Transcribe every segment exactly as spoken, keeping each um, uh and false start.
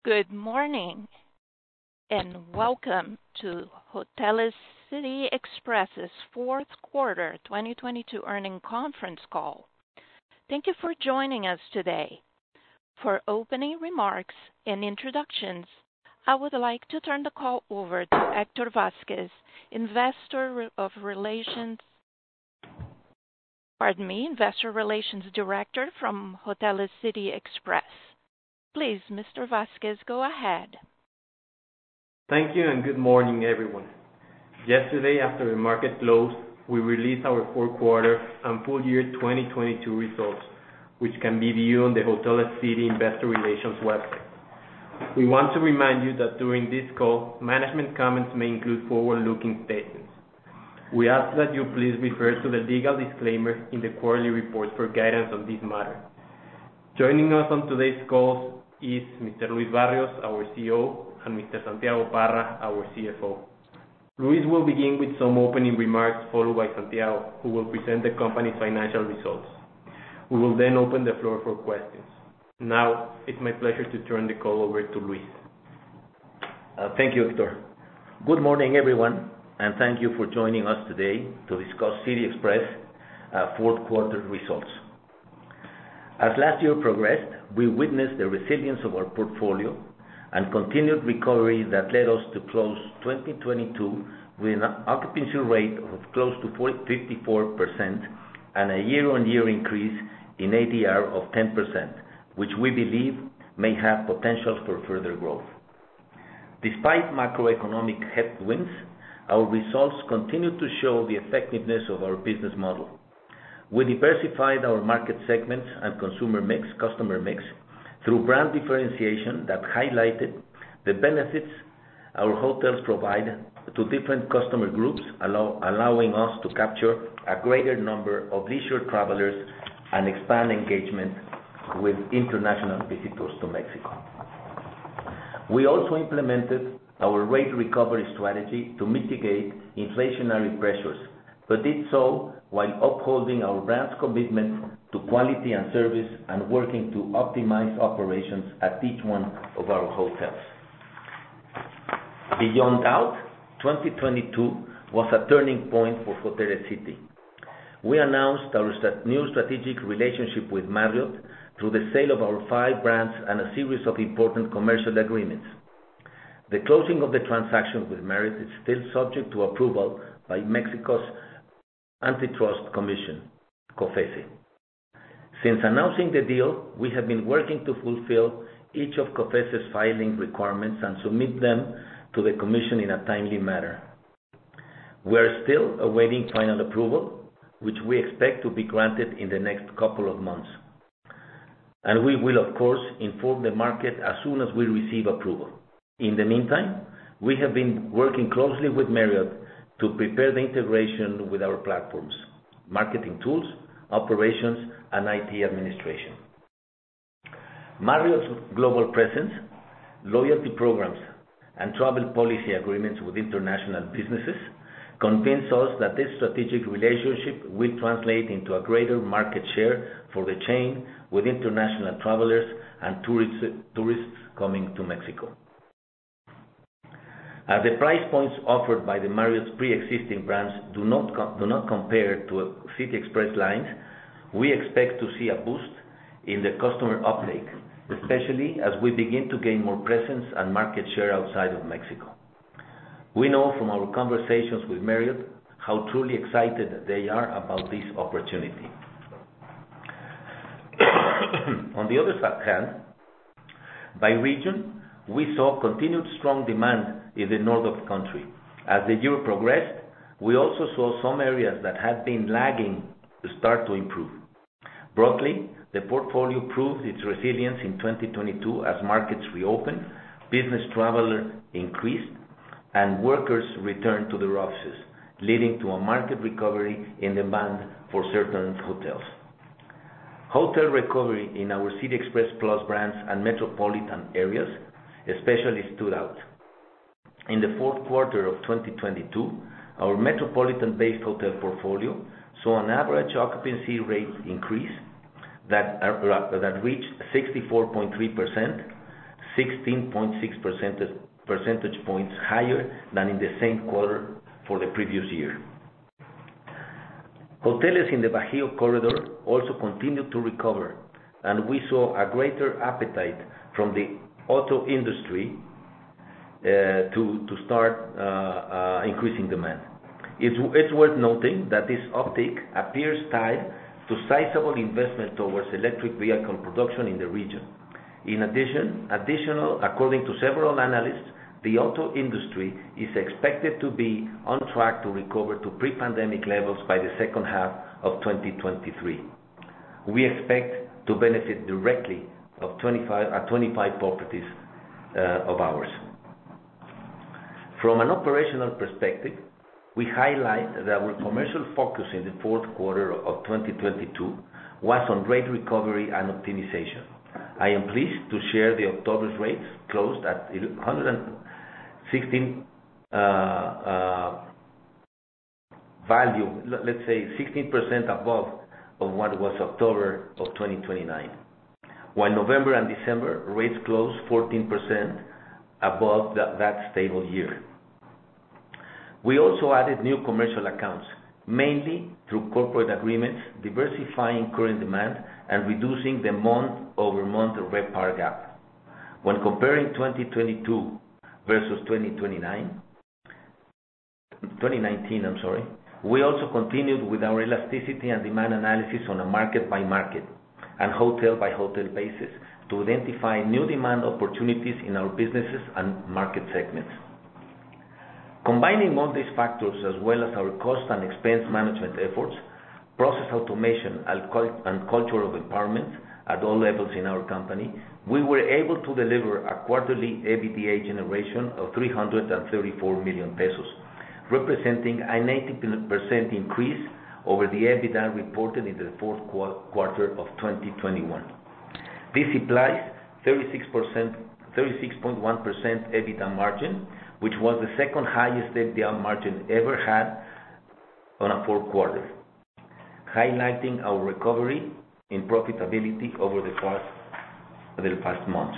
Good morning and welcome to Hoteles City Express's fourth quarter twenty twenty-two earnings conference call. Thank you for joining us today. For opening remarks and introductions, I would like to turn the call over to Hector Vasquez, Investor of Relations, pardon me, Investor Relations Director from Hoteles City Express. Please, Mister Vasquez, go ahead. Thank you and good morning, everyone. Yesterday, after the market closed, we released our fourth quarter and full year twenty twenty-two results, which can be viewed on the Hoteles City Investor Relations website. We want to remind you that during this call, management comments may include forward-looking statements. We ask that you please refer to the legal disclaimer in the quarterly report for guidance on this matter. Joining us on today's call is Mister Luis Barrios, our C E O, and Mister Santiago Parra, our C F O. Luis will begin with some opening remarks, followed by Santiago, who will present the company's financial results. We will then open the floor for questions. Now, it's my pleasure to turn the call over to Luis. Uh, thank you, Hector. Good morning, everyone, and thank you for joining us today to discuss City Express uh, fourth quarter results. As last year progressed, we witnessed the resilience of our portfolio and continued recovery that led us to close twenty twenty-two with an occupancy rate of close to fifty-four percent and a year-on-year increase in A D R of ten percent, which we believe may have potential for further growth. Despite macroeconomic headwinds, our results continue to show the effectiveness of our business model. We diversified our market segments and consumer mix, customer mix, through brand differentiation that highlighted the benefits our hotels provide to different customer groups, allow, allowing us to capture a greater number of leisure travelers and expand engagement with international visitors to Mexico. We also implemented our rate recovery strategy to mitigate inflationary pressures, but did so while upholding our brand's commitment to quality and service and working to optimize operations at each one of our hotels. Beyond doubt, twenty twenty-two was a turning point for Hoteles City. We announced our new strategic relationship with Marriott through the sale of our five brands and a series of important commercial agreements. The closing of the transaction with Marriott is still subject to approval by Mexico's Antitrust Commission, COFECE. Since announcing the deal, we have been working to fulfill each of COFECE's filing requirements and submit them to the Commission in a timely manner. We are still awaiting final approval, which we expect to be granted in the next couple of months. And we will, of course, inform the market as soon as we receive approval. In the meantime, we have been working closely with Marriott to prepare the integration with our platforms, marketing tools, operations, and I T administration. Marriott's global presence, loyalty programs, and travel policy agreements with international businesses convince us that this strategic relationship will translate into a greater market share for the chain with international travelers and tourists, tourists coming to Mexico. As the price points offered by the Marriott's pre-existing brands do not, com- do not compare to City Express lines, we expect to see a boost in the customer uptake, especially as we begin to gain more presence and market share outside of Mexico. We know from our conversations with Marriott how truly excited they are about this opportunity. On the other hand, by region, we saw continued strong demand in the north of the country. As the year progressed, we also saw some areas that had been lagging to start to improve. Broadly, the portfolio proved its resilience in twenty twenty-two as markets reopened, business travel increased, and workers returned to their offices, leading to a market recovery in demand for certain hotels. Hotel recovery in our City Express Plus brands and metropolitan areas especially stood out. In the fourth quarter of twenty twenty-two, our metropolitan-based hotel portfolio saw an average occupancy rate increase that, uh, that reached sixty-four point three percent, sixteen point six percentage points higher than in the same quarter for the previous year. Hotels in the Bajío corridor also continued to recover, and we saw a greater appetite from the auto industry uh, to, to start uh, uh, increasing demand. It's, it's worth noting that this uptick appears tied to sizable investment towards electric vehicle production in the region. In addition, additional, according to several analysts, the auto industry is expected to be on track to recover to pre-pandemic levels by the second half of twenty twenty-three. We expect to benefit directly of twenty-five, uh, twenty-five properties uh, of ours. From an operational perspective, we highlight that our commercial focus in the fourth quarter of twenty twenty-two was on rate recovery and optimization. I am pleased to share the October's rates closed at one hundred sixteen uh, uh, value, let's say sixteen percent above of what was October of twenty twenty-nine, while November and December rates closed fourteen percent above the, that stable year. We also added new commercial accounts, mainly through corporate agreements, diversifying current demand and reducing the month-over-month RevPAR gap. When comparing twenty twenty-two versus twenty twenty-nine, twenty nineteen, I'm sorry, we also continued with our elasticity and demand analysis on a market-by-market and hotel-by-hotel basis to identify new demand opportunities in our businesses and market segments. Combining all these factors as well as our cost and expense management efforts, process automation and culture of empowerment at all levels in our company, we were able to deliver a quarterly EBITDA generation of three hundred thirty-four million pesos, representing an eighty percent increase over the EBITDA reported in the fourth quarter of twenty twenty-one. This implies thirty-six point one percent EBITDA margin, which was the second highest EBITDA margin ever had on a fourth quarter, highlighting our recovery in profitability over the past, the past months.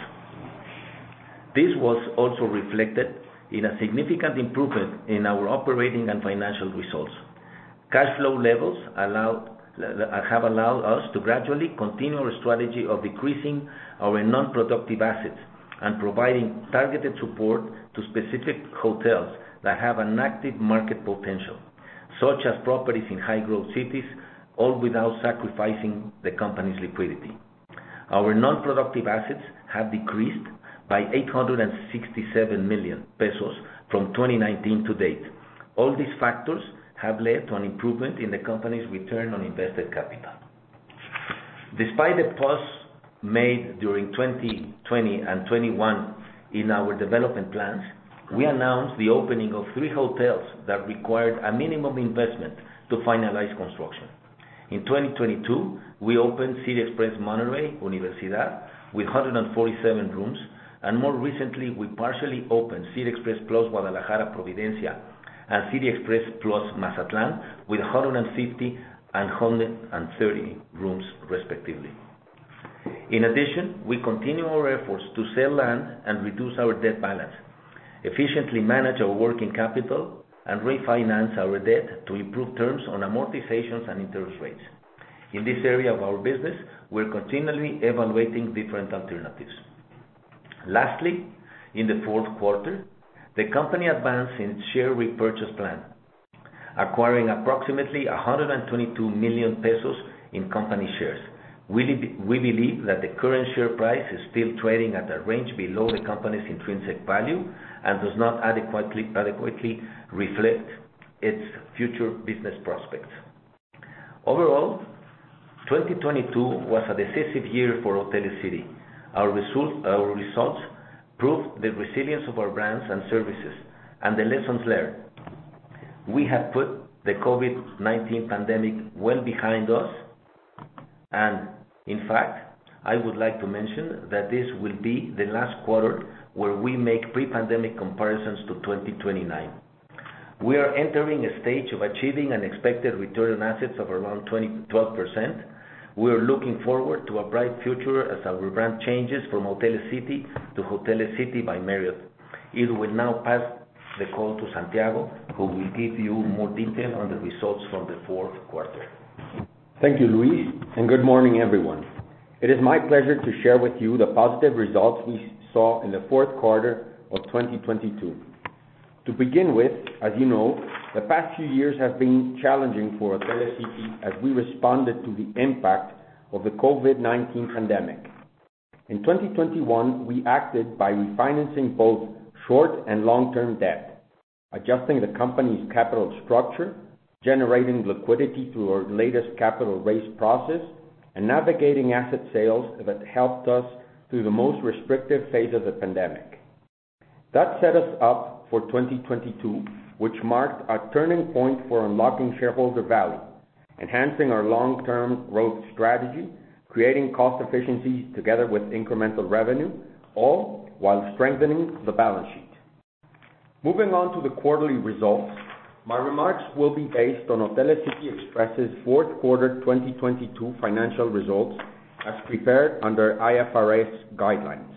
This was also reflected in a significant improvement in our operating and financial results. Cash flow levels allowed, have allowed us to gradually continue our strategy of decreasing our non-productive assets and providing targeted support to specific hotels that have an active market potential, such as properties in high-growth cities, all without sacrificing the company's liquidity. Our non-productive assets have decreased by eight hundred sixty-seven million pesos from twenty nineteen to date. All these factors have led to an improvement in the company's return on invested capital. Despite the pause made during twenty twenty and twenty-one in our development plans, we announced the opening of three hotels that required a minimum investment to finalize construction. In twenty twenty-two, we opened City Express Monterrey Universidad with one hundred forty-seven rooms, and more recently, we partially opened City Express Plus Guadalajara Providencia and City Express Plus Mazatlan with one hundred fifty and one hundred thirty rooms, respectively. In addition, we continue our efforts to sell land and reduce our debt balance, efficiently manage our working capital, and refinance our debt to improve terms on amortizations and interest rates. In this area of our business, we're continually evaluating different alternatives. Lastly, in the fourth quarter, the company advanced in its share repurchase plan, acquiring approximately one hundred twenty-two million pesos in company shares. We, we believe that the current share price is still trading at a range below the company's intrinsic value and does not adequately, adequately reflect its future business prospects. Overall, twenty twenty-two was a decisive year for Hoteles City. Our, result, our results proved the resilience of our brands and services and the lessons learned. We have put the COVID nineteen pandemic well behind us, and in fact, I would like to mention that this will be the last quarter where we make pre-pandemic comparisons to twenty twenty-nine. We are entering a stage of achieving an expected return on assets of around twelve percent, We are looking forward to a bright future as our brand changes from Hoteles City to Hoteles City by Marriott. It will now pass the call to Santiago, who will give you more detail on the results from the fourth quarter. Thank you, Luis, and good morning, everyone. It is my pleasure to share with you the positive results we saw in the fourth quarter of twenty twenty-two. To begin with, as you know, the past few years have been challenging for Hoteles City as we responded to the impact of the COVID nineteen pandemic. In twenty twenty-one, we acted by refinancing both short and long-term debt, adjusting the company's capital structure, generating liquidity through our latest capital raise process, and navigating asset sales that helped us through the most restrictive phase of the pandemic. That set us up for twenty twenty-two, which marked a turning point for unlocking shareholder value, enhancing our long-term growth strategy, creating cost efficiencies together with incremental revenue, all while strengthening the balance sheet. Moving on to the quarterly results, my remarks will be based on Hoteles City Express's fourth quarter twenty twenty-two financial results as prepared under I F R S guidelines.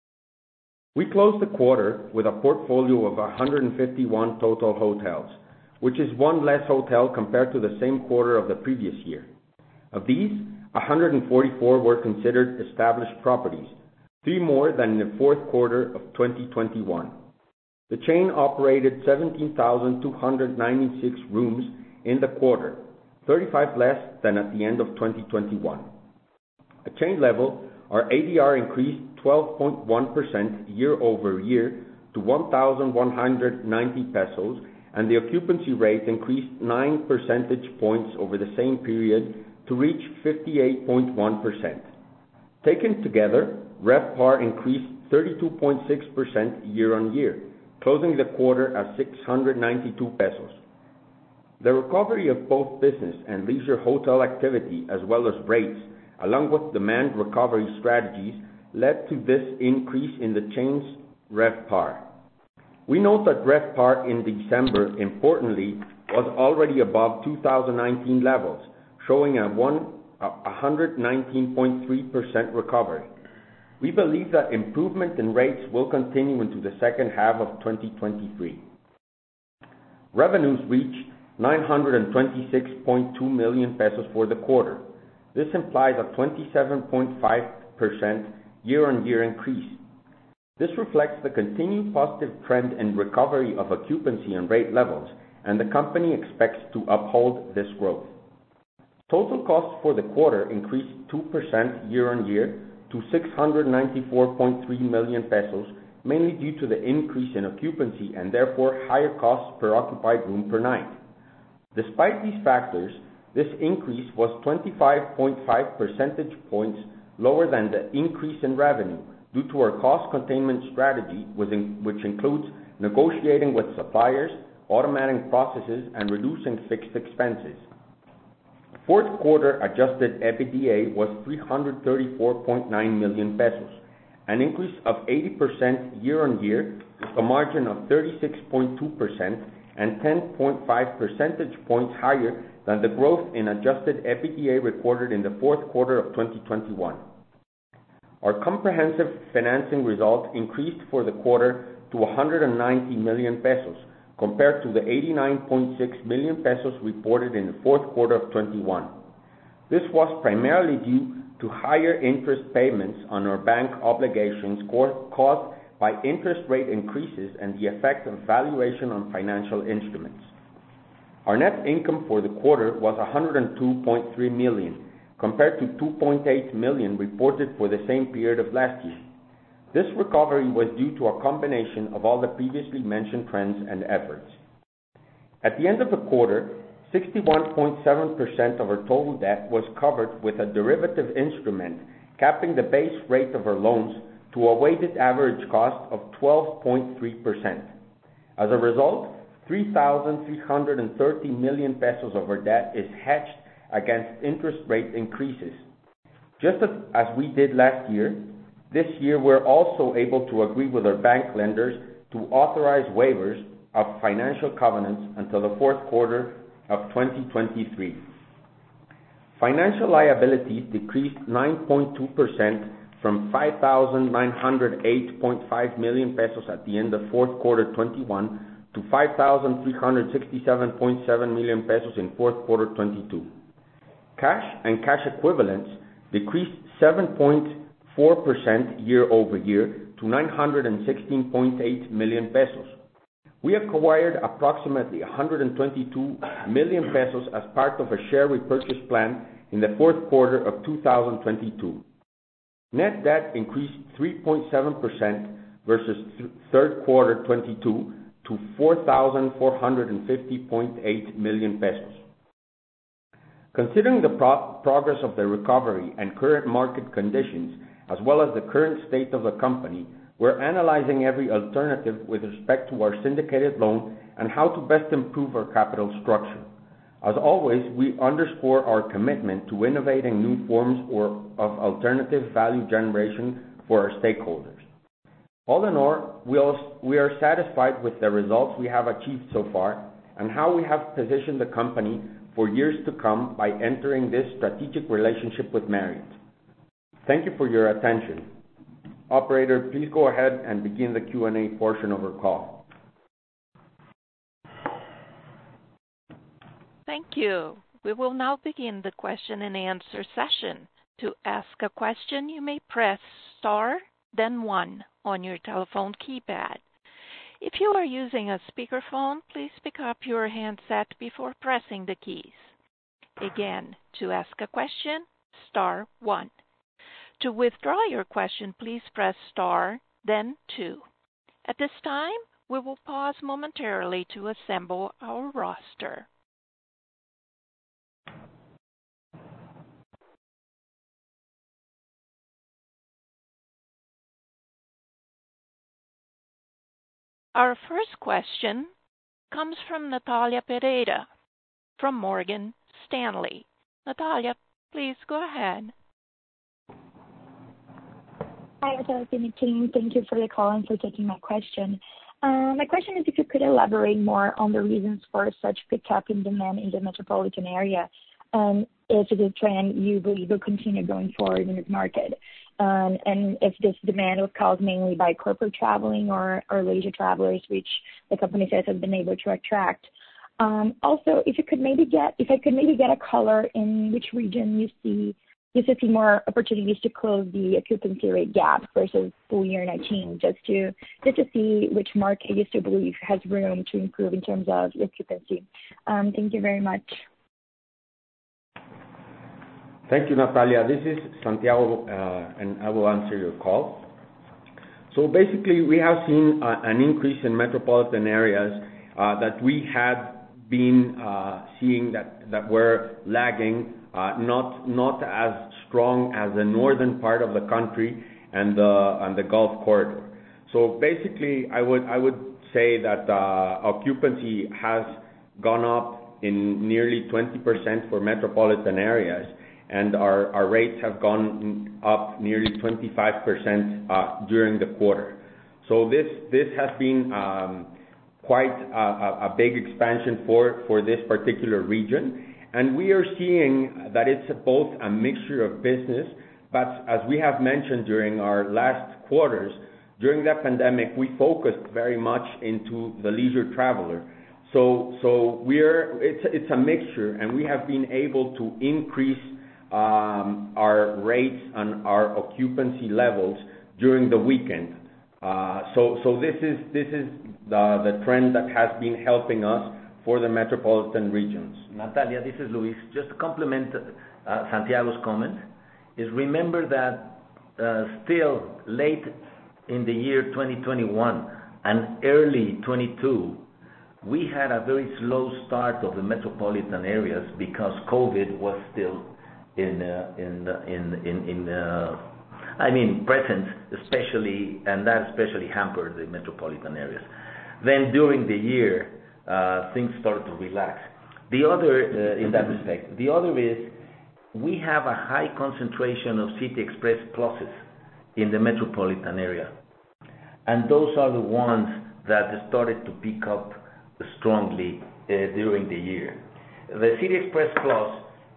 We closed the quarter with a portfolio of one hundred fifty-one total hotels, which is one less hotel compared to the same quarter of the previous year. Of these, one hundred forty-four were considered established properties, three more than in the fourth quarter of twenty twenty-one. The chain operated seventeen thousand two hundred ninety-six rooms in the quarter, thirty-five less than at the end of twenty twenty-one. At chain level, our A D R increased twelve point one percent year over year to one thousand one hundred ninety pesos, and the occupancy rate increased nine percentage points over the same period to reach fifty-eight point one percent. Taken together, RevPAR increased thirty-two point six percent year on year, closing the quarter at six hundred ninety-two pesos. The recovery of both business and leisure hotel activity, as well as rates, along with demand recovery strategies, led to this increase in the chain's RevPAR. We note that RevPAR in December, importantly, was already above two thousand nineteen levels, showing a one hundred nineteen point three percent recovery. We believe that improvement in rates will continue into the second half of twenty twenty-three. Revenues reached nine hundred twenty-six point two million pesos for the quarter. This implies a twenty-seven point five percent year-on-year increase. This reflects the continued positive trend in recovery of occupancy and rate levels, and the company expects to uphold this growth. Total costs for the quarter increased two percent year-on-year to six hundred ninety-four point three million pesos, mainly due to the increase in occupancy and therefore higher costs per occupied room per night. Despite these factors, this increase was twenty-five point five percentage points lower than the increase in revenue due to our cost containment strategy, which includes negotiating with suppliers, automating processes, and reducing fixed expenses. Fourth quarter adjusted EBITDA was three hundred thirty-four point nine million pesos, an increase of eighty percent year-on-year with a margin of thirty-six point two percent and ten point five percentage points higher than the growth in adjusted EBITDA recorded in the fourth quarter of twenty twenty-one. Our comprehensive financing result increased for the quarter to one hundred ninety million pesos, compared to the eighty-nine point six million pesos reported in the fourth quarter of twenty-one. This was primarily due to higher interest payments on our bank obligations caused by interest rate increases and the effect of valuation on financial instruments. Our net income for the quarter was one hundred two point three million, compared to two point eight million reported for the same period of last year. This recovery was due to a combination of all the previously mentioned trends and efforts. At the end of the quarter, sixty-one point seven percent of our total debt was covered with a derivative instrument capping the base rate of our loans to a weighted average cost of twelve point three percent. As a result, three thousand three hundred thirty million pesos of our debt is hedged against interest rate increases. Just as, as we did last year, this year we're also able to agree with our bank lenders to authorize waivers of financial covenants until the fourth quarter of twenty twenty-three. Financial liabilities decreased nine point two percent from five thousand nine hundred eight point five million pesos at the end of fourth quarter twenty-one to five thousand three hundred sixty-seven point seven million pesos in fourth quarter twenty-two. Cash and cash equivalents decreased seven point four percent year over year to nine hundred sixteen point eight million pesos. We acquired approximately one hundred twenty-two million pesos as part of a share repurchase plan in the fourth quarter of two thousand twenty-two. Net debt increased three point seven percent versus th- third quarter twenty-two to four thousand four hundred fifty point eight million pesos. Considering the pro- progress of the recovery and current market conditions, as well as the current state of the company, we're analyzing every alternative with respect to our syndicated loan and how to best improve our capital structure. As always, we underscore our commitment to innovating new forms or of alternative value generation for our stakeholders. All in all, we, also, we are satisfied with the results we have achieved so far and how we have positioned the company for years to come by entering this strategic relationship with Marriott. Thank you for your attention. Operator, please go ahead and begin the Q and A portion of our call. Thank you. We will now begin the question and answer session. To ask a question, you may press star, then one on your telephone keypad. If you are using a speakerphone, please pick up your handset before pressing the keys. Again, to ask a question, star one. To withdraw your question, please press star, then two. At this time, we will pause momentarily to assemble our roster. Our first question comes from Natalia Pereira from Morgan Stanley. Natalia, please go ahead. Hi, Hotel team. Thank you for the call and for taking my question. Uh, my question is if you could elaborate more on the reasons for such pickup in demand in the metropolitan area, and if it is a trend you believe will continue going forward in this market, um, and if this demand was caused mainly by corporate traveling or, or leisure travelers, which the company says has been able to attract. Um, also, if you could maybe get, if I could maybe get a color in which region you see you see more opportunities to close the occupancy rate gap versus full year nineteen, just to just to see which market you still believe has room to improve in terms of occupancy. Um, thank you very much. Thank you, Natalia. This is Santiago, uh, and I will answer your call. So basically, we have seen uh, an increase in metropolitan areas uh, that we had been uh, seeing that, that were lagging, uh, not not as strong as the northern part of the country and the and the Gulf corridor. So basically, I would I would say that uh, occupancy has gone up in nearly twenty percent for metropolitan areas, and our, our rates have gone up nearly twenty-five percent uh, during the quarter. So this this has been um, quite a, a big expansion for, for this particular region. And we are seeing that it's both a mixture of business, but as we have mentioned during our last quarters, during that pandemic, we focused very much into the leisure traveler. So so we're it's it's a mixture, and we have been able to increase um, our rates and our occupancy levels during the weekend. Uh, so so this is this is the the trend that has been helping us for the metropolitan regions. Natalia, this is Luis. Just to complement uh, Santiago's comment, is remember that uh, still late in the year twenty twenty-one and early twenty-two, we had a very slow start of the metropolitan areas because COVID was still in uh, in in in, in uh, I mean present, especially, and that especially hampered the metropolitan areas. Then during the year, uh, things started to relax. The other, uh, in that respect, the other is we have a high concentration of City Express Pluses in the metropolitan area, and those are the ones that started to pick up strongly uh, during the year. The City Express Plus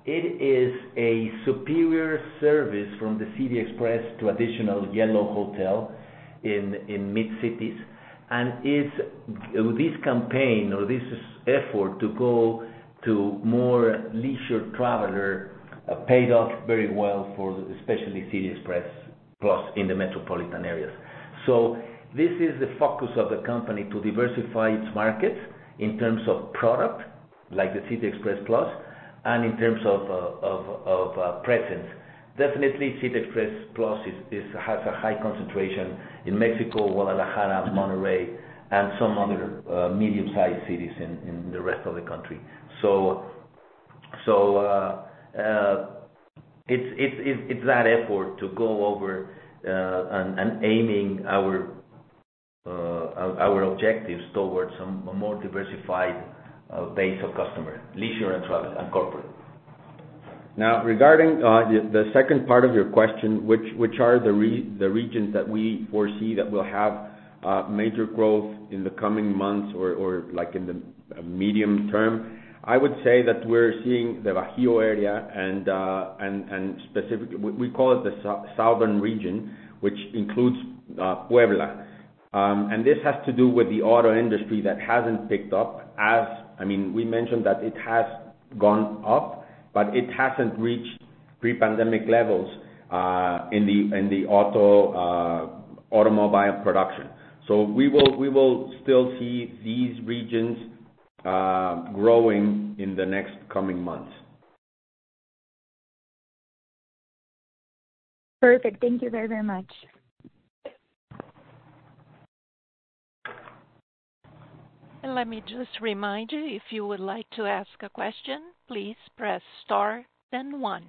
It is a superior service from the City Express to additional Yellow Hotel in, in mid-cities, and it's this campaign or this effort to go to more leisure traveler uh, paid off very well for especially City Express Plus in the metropolitan areas. So this is the focus of the company to diversify its markets in terms of product, like the City Express Plus, and in terms of uh, of, of uh, presence. Definitely, City Express Plus is, is, has a high concentration in Mexico, Guadalajara, Monterrey, and some other uh, medium-sized cities in, in the rest of the country. So, so uh, uh, it's, it's it's it's that effort to go over uh, and, and aiming our uh, our objectives towards a more diversified uh, base of customer, leisure and travel and corporate. Now, regarding uh, the, the second part of your question, which which are the re, the regions that we foresee that will have uh, major growth in the coming months or, or like in the medium term, I would say that we're seeing the Bajío area and uh, and and specifically we call it the so- southern region, which includes uh, Puebla, um, and this has to do with the auto industry that hasn't picked up. As I mean, we mentioned that it has gone up, but it hasn't reached pre-pandemic levels uh, in the in the auto uh, automobile production. So we will we will still see these regions uh, growing in the next coming months. Perfect. Thank you very, very much. And let me just remind you, if you would like to ask a question, please press star, then one.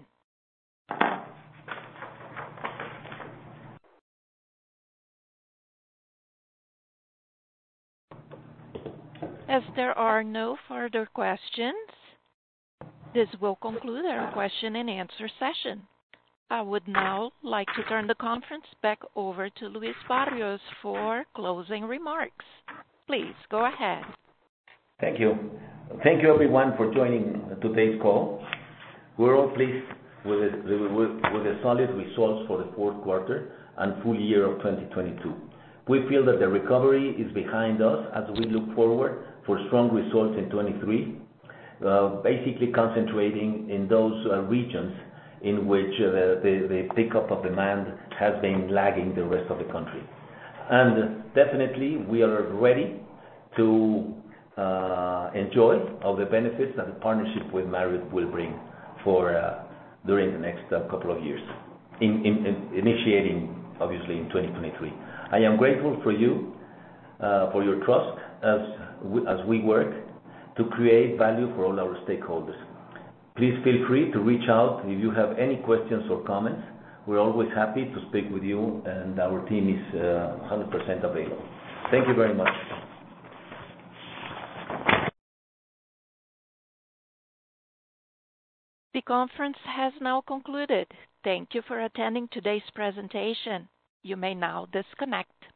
As there are no further questions, this will conclude our question and answer session. I would now like to turn the conference back over to Luis Barrios for closing remarks. Please go ahead. Thank you. Thank you, everyone, for joining today's call. We're all pleased with the, with, with the solid results for the fourth quarter and full year of twenty twenty-two. We feel that the recovery is behind us as we look forward for strong results in twenty-three, uh, basically concentrating in those uh, regions in which uh, the, the pickup of demand has been lagging the rest of the country. And definitely, we are ready to uh, enjoy all the benefits that the partnership with Marriott will bring for uh, during the next uh, couple of years, in, in, in initiating obviously in twenty twenty-three. I am grateful for you, uh, for your trust as we, as we work to create value for all our stakeholders. Please feel free to reach out if you have any questions or comments. We're always happy to speak with you, and our team is uh, one hundred percent available. Thank you very much. The conference has now concluded. Thank you for attending today's presentation. You may now disconnect.